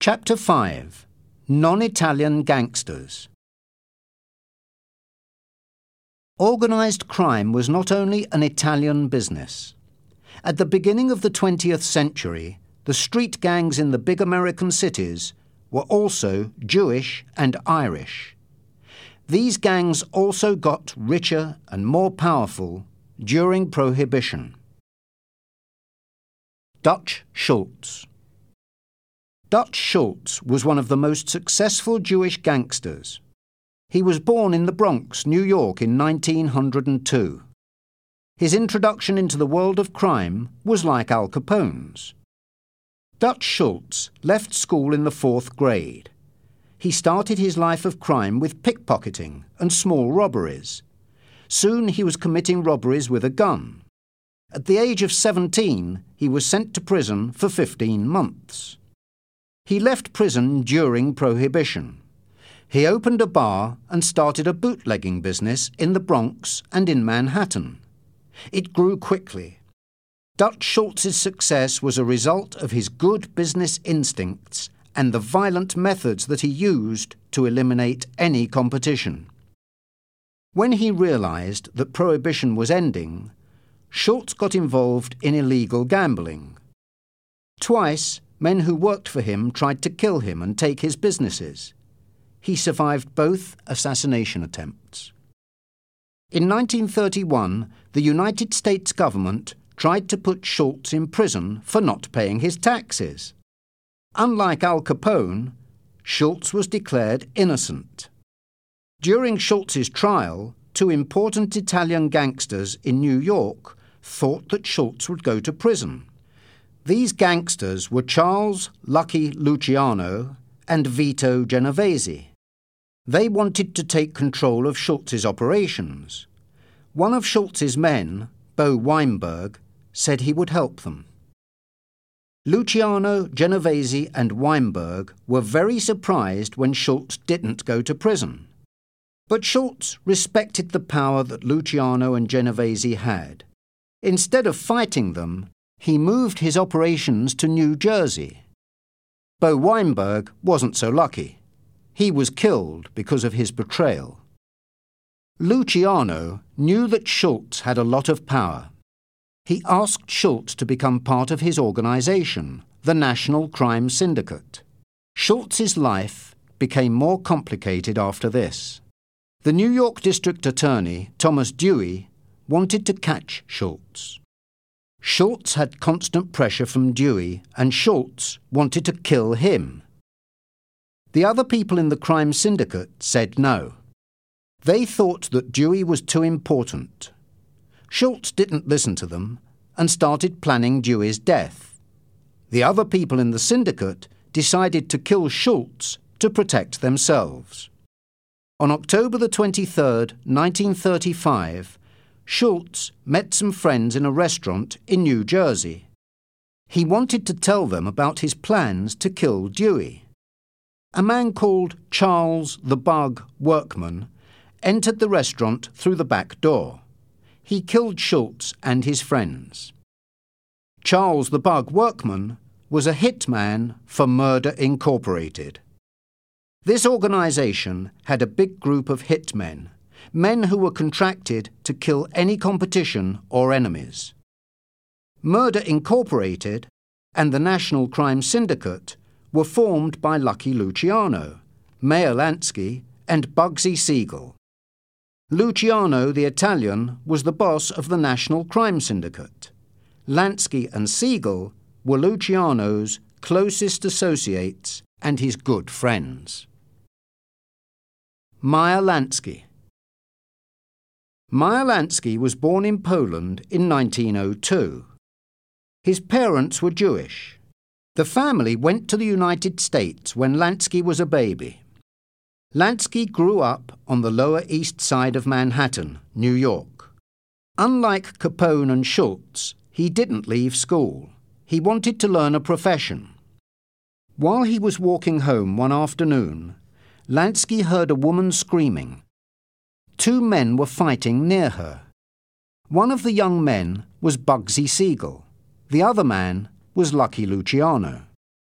Chapter 5. Non-Italian Gangsters. Organised crime was not only an Italian business. At the beginning of the 20th century, the street gangs in the big American cities were also Jewish and Irish. These gangs also got richer and more powerful during Prohibition. Dutch Schultz. Dutch Schultz was one of the most successful Jewish gangsters. He was born in the Bronx, New York in 1902. His introduction into the world of crime was like Al Capone's. Dutch Schultz left school in the 4th grade. He started his life of crime with pickpocketing and small robberies. Soon he was committing robberies with a gun. At the age of 17, he was sent to prison for 15 months. He left prison during Prohibition. He opened a bar and started a bootlegging business in the Bronx and in Manhattan. It grew quickly. Dutch Schultz's success was a result of his good business instincts and the violent methods that he used to eliminate any competition. When he realized that Prohibition was ending, Schultz got involved in illegal gambling. Twice, men who worked for him tried to kill him and take his businesses. He survived both assassination attempts. In 1931, the United States government tried to put Schultz in prison for not paying his taxes. Unlike Al Capone, Schultz was declared innocent. During Schultz's trial, 2 important Italian gangsters in New York thought that Schultz would go to prison. These gangsters were Charles "Lucky" Luciano and Vito Genovese. They wanted to take control of Schultz's operations. One of Schultz's men, Bo Weinberg, said he would help them. Luciano, Genovese and Weinberg were very surprised when Schultz didn't go to prison. But Schultz respected the power that Luciano and Genovese had. Instead of fighting them, he moved his operations to New Jersey. Bo Weinberg wasn't so lucky. He was killed because of his betrayal. Luciano knew that Schultz had a lot of power. He asked Schultz to become part of his organization, the National Crime Syndicate. Schultz's life became more complicated after this. The New York District Attorney, Thomas Dewey, wanted to catch Schultz. Schultz had constant pressure from Dewey, and Schultz wanted to kill him. The other people in the crime syndicate said no. They thought that Dewey was too important. Schultz didn't listen to them and started planning Dewey's death. The other people in the syndicate decided to kill Schultz to protect themselves. On October the 23rd, 1935, Schultz met some friends in a restaurant in New Jersey. He wanted to tell them about his plans to kill Dewey. A man called Charles the Bug Workman entered the restaurant through the back door. He killed Schultz and his friends. Charles the Bug Workman was a hitman for Murder Incorporated. This organization had a big group of hitmen, men who were contracted to kill any competition or enemies. Murder Incorporated and the National Crime Syndicate were formed by Lucky Luciano, Meyer Lansky, and Bugsy Siegel. Luciano, the Italian, was the boss of the National Crime Syndicate. Lansky and Siegel were Luciano's closest associates and his good friends. Meyer Lansky. Meyer Lansky was born in Poland in 1902. His parents were Jewish. The family went to the United States when Lansky was a baby. Lansky grew up on the Lower East Side of Manhattan, New York. Unlike Capone and Schultz, he didn't leave school. He wanted to learn a profession. While he was walking home one afternoon, Lansky heard a woman screaming. 2 men were fighting near her. One of the young men was Bugsy Siegel. The other man was Lucky Luciano.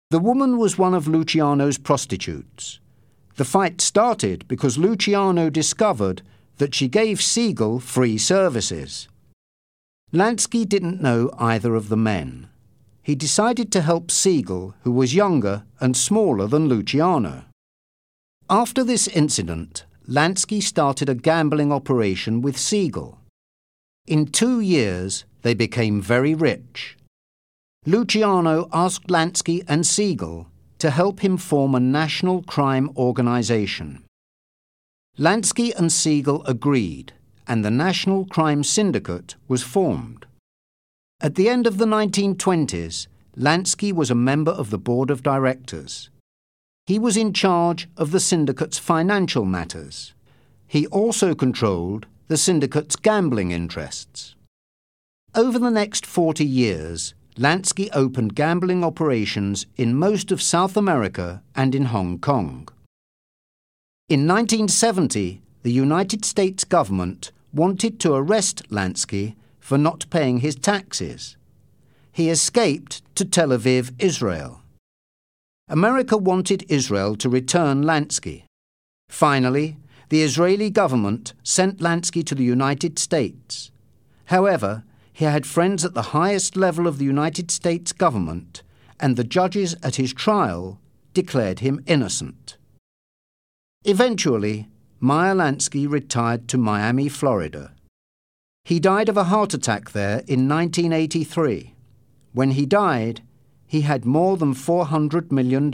The woman was one of Luciano's prostitutes. The fight started because Luciano discovered that she gave Siegel free services. Lansky didn't know either of the men. He decided to help Siegel, who was younger and smaller than Luciano. After this incident, Lansky started a gambling operation with Siegel. In 2 years, they became very rich. Luciano asked Lansky and Siegel to help him form a national crime organization. Lansky and Siegel agreed, and the National Crime Syndicate was formed. At the end of the 1920s, Lansky was a member of the board of directors. He was in charge of the syndicate's financial matters. He also controlled the syndicate's gambling interests. Over the next 40 years, Lansky opened gambling operations in most of South America and in Hong Kong. In 1970, the United States government wanted to arrest Lansky for not paying his taxes. He escaped to Tel Aviv, Israel. America wanted Israel to return Lansky. Finally, the Israeli government sent Lansky to the United States. However, he had friends at the highest level of the United States government, and the judges at his trial declared him innocent. Eventually, Meyer Lansky retired to Miami, Florida. He died of a heart attack there in 1983. When he died, he had more than $400 million.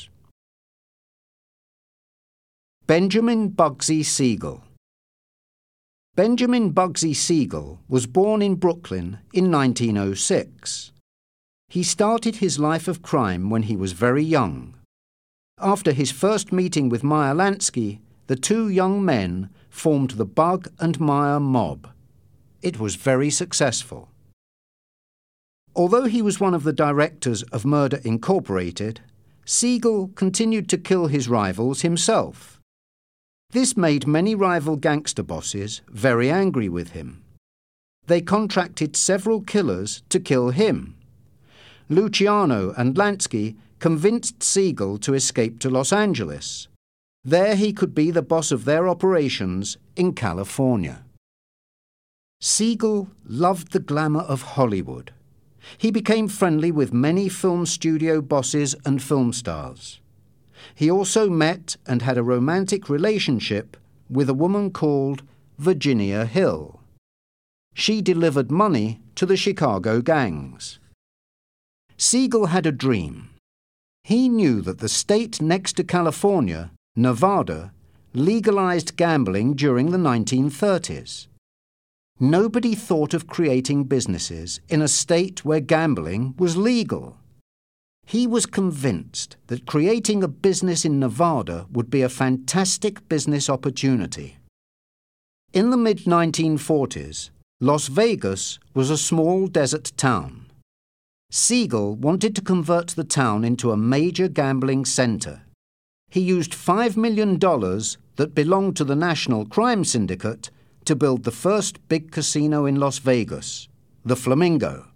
Benjamin Bugsy Siegel. Benjamin Bugsy Siegel was born in Brooklyn in 1906. He started his life of crime when he was very young. After his first meeting with Meyer Lansky, the two young men formed the Bug and Meyer mob. It was very successful. Although he was one of the directors of Murder Incorporated, Siegel continued to kill his rivals himself. This made many rival gangster bosses very angry with him. They contracted several killers to kill him. Luciano and Lansky convinced Siegel to escape to Los Angeles. There he could be the boss of their operations in California. Siegel loved the glamour of Hollywood. He became friendly with many film studio bosses and film stars. He also met and had a romantic relationship with a woman called Virginia Hill. She delivered money to the Chicago gangs. Siegel had a dream. He knew that the state next to California, Nevada, legalized gambling during the 1930s. Nobody thought of creating businesses in a state where gambling was legal. He was convinced that creating a business in Nevada would be a fantastic business opportunity. In the mid-1940s, Las Vegas was a small desert town. Siegel wanted to convert the town into a major gambling center. He used $5 million that belonged to the National Crime Syndicate to build the first big casino in Las Vegas, the Flamingo.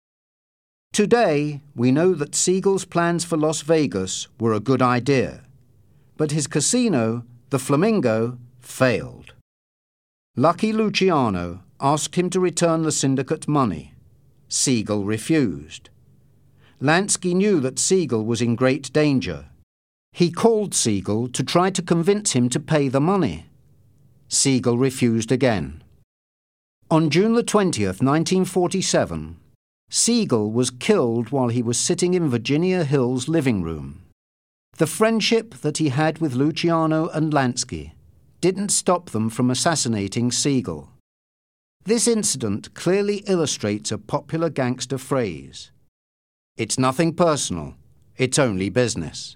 Today, we know that Siegel's plans for Las Vegas were a good idea, but his casino, the Flamingo, failed. Lucky Luciano asked him to return the syndicate money. Siegel refused. Lansky knew that Siegel was in great danger. He called Siegel to try to convince him to pay the money. Siegel refused again. On June the 20th, 1947, Siegel was killed while he was sitting in Virginia Hill's living room. The friendship that he had with Luciano and Lansky didn't stop them from assassinating Siegel. This incident clearly illustrates a popular gangster phrase: "It's nothing personal, it's only business."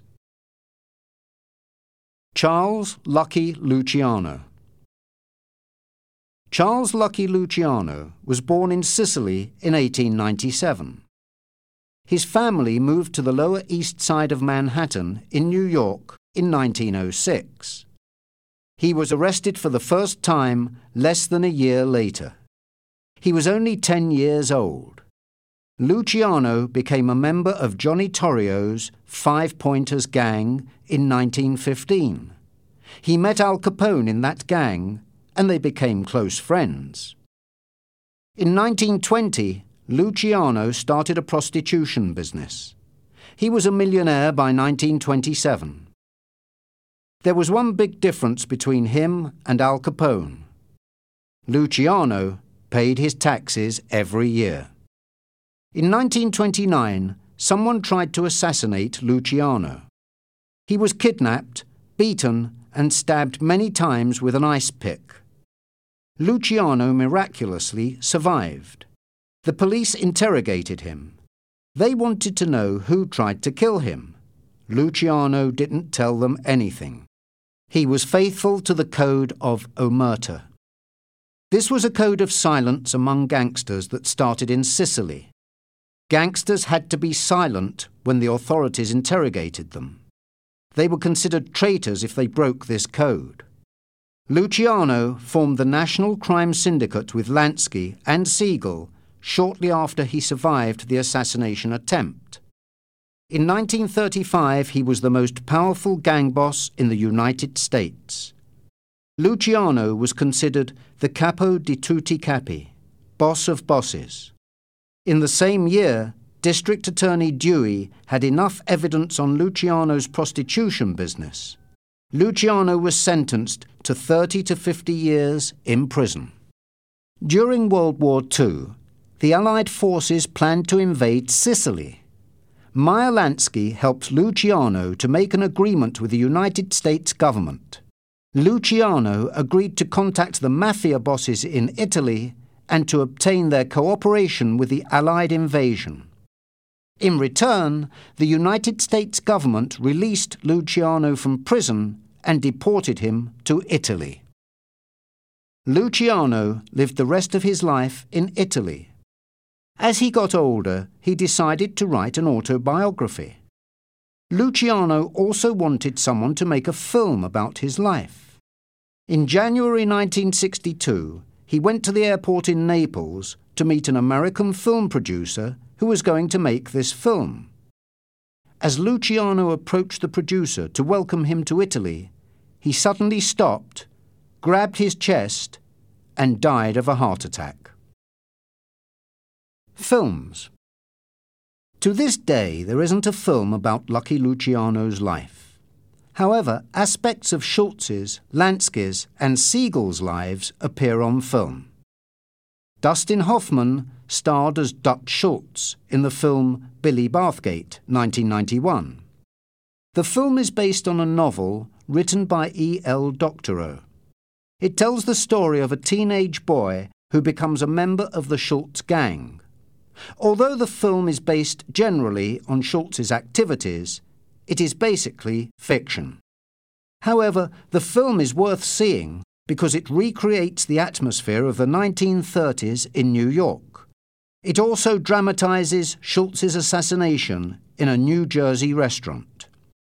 Charles Lucky Luciano. Charles Lucky Luciano was born in Sicily in 1897. His family moved to the Lower East Side of Manhattan in New York in 1906. He was arrested for the first time less than a year later. He was only 10 years old. Luciano became a member of Johnny Torrio's Five Pointers gang in 1915. He met Al Capone in that gang, and they became close friends. In 1920, Luciano started a prostitution business. He was a millionaire by 1927. There was one big difference between him and Al Capone. Luciano paid his taxes every year. In 1929, someone tried to assassinate Luciano. He was kidnapped, beaten, and stabbed many times with an ice pick. Luciano miraculously survived. The police interrogated him. They wanted to know who tried to kill him. Luciano didn't tell them anything. He was faithful to the code of omerta. This was a code of silence among gangsters that started in Sicily. Gangsters had to be silent when the authorities interrogated them. They were considered traitors if they broke this code. Luciano formed the National Crime Syndicate with Lansky and Siegel shortly after he survived the assassination attempt. In 1935, he was the most powerful gang boss in the United States. Luciano was considered the capo di tutti capi, boss of bosses. In the same year, District Attorney Dewey had enough evidence on Luciano's prostitution business. Luciano was sentenced to 30 to 50 years in prison. During World War II, the Allied forces planned to invade Sicily. Meyer Lansky helped Luciano to make an agreement with the United States government. Luciano agreed to contact the mafia bosses in Italy and to obtain their cooperation with the Allied invasion. In return, the United States government released Luciano from prison and deported him to Italy. Luciano lived the rest of his life in Italy. As he got older, he decided to write an autobiography. Luciano also wanted someone to make a film about his life. In January 1962, he went to the airport in Naples to meet an American film producer who was going to make this film. As Luciano approached the producer to welcome him to Italy, he suddenly stopped, grabbed his chest, and died of a heart attack. Films. To this day, there isn't a film about Lucky Luciano's life. However, aspects of Schultz's, Lansky's, and Siegel's lives appear on film. Dustin Hoffman starred as Dutch Schultz in the film Billy Bathgate, 1991. The film is based on a novel written by E.L. Doctorow. It tells the story of a teenage boy who becomes a member of the Schultz gang. Although the film is based generally on Schultz's activities, it is basically fiction. However, the film is worth seeing because it recreates the atmosphere of the 1930s in New York. It also dramatizes Schultz's assassination in a New Jersey restaurant.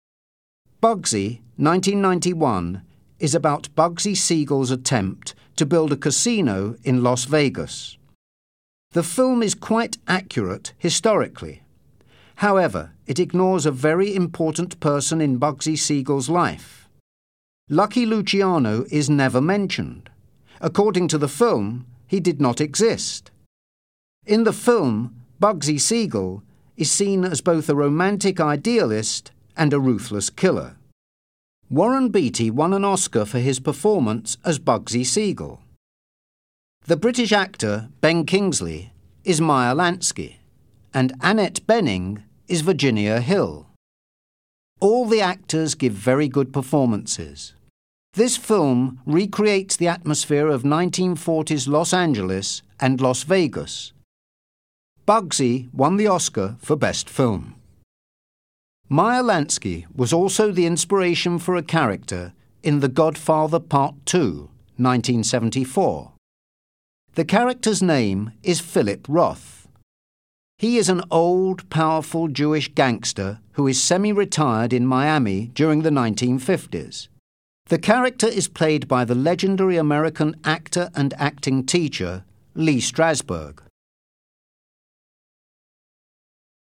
Bugsy, 1991, is about Bugsy Siegel's attempt to build a casino in Las Vegas. The film is quite accurate historically. However, it ignores a very important person in Bugsy Siegel's life. Lucky Luciano is never mentioned. According to the film, he did not exist. In the film, Bugsy Siegel is seen as both a romantic idealist and a ruthless killer. Warren Beatty won an Oscar for his performance as Bugsy Siegel. The British actor Ben Kingsley is Meyer Lansky, and Annette Bening is Virginia Hill. All the actors give very good performances. This film recreates the atmosphere of 1940s Los Angeles and Las Vegas. Bugsy won the Oscar for Best Film. Meyer Lansky was also the inspiration for a character in The Godfather Part II, 1974. The character's name is Philip Roth. He is an old, powerful Jewish gangster who is semi-retired in Miami during the 1950s. The character is played by the legendary American actor and acting teacher, Lee Strasberg.